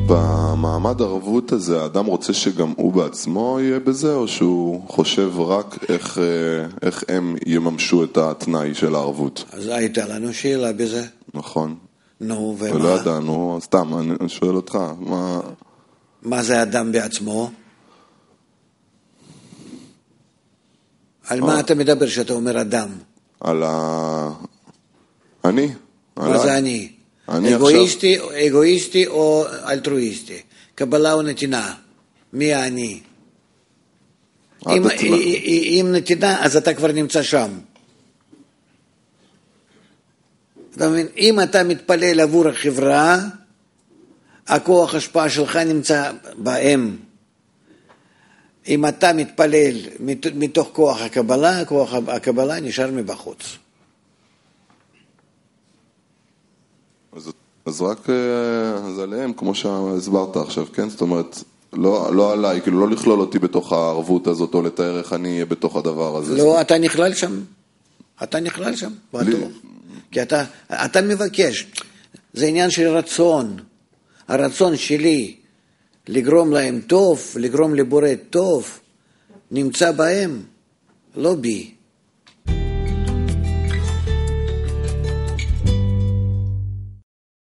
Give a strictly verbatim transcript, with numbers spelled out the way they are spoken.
במעמד ערבות הזה, האדם רוצה שגם הוא בעצמו יהיה בזה, או שהוא חושב רק איך, איך הם יממשו את התנאי של הערבות? אז הייתה לנו שאלה בזה. נכון. נו, ומה? ולא ידענו, סתם, אני שואל אותך, מה... מה זה אדם בעצמו? על מה אתה מדבר שאתה אומר אדם? על ה... אני. מה זה אני? אני אגואיסטי, אגואיסטי או אלטרואיסטי? קבלה או נתינה? מי אני? אם, אם נתינה, אז אתה כבר נמצא שם. אתה מבין? אם אתה מתפלל עבור החברה, הכוח השפעה שלך נמצא בהם. אם אתה מתפלל מתוך כוח הקבלה, כוח הקבלה נשאר מבחוץ. אז, אז רק אז עליהם, כמו שהסברת עכשיו, כן? זאת אומרת, לא, לא עליי, כאילו לא לכלול אותי בתוך הערבות הזאת, או לתאר איך אני אהיה בתוך הדבר הזה. לא, אתה נכלל שם. אתה נכלל שם, בטוח. כי אתה, אתה מבקש. זה עניין של רצון. הרצון שלי לגרום להם טוב, לגרום לבורא טוב, נמצא בהם, לא בי.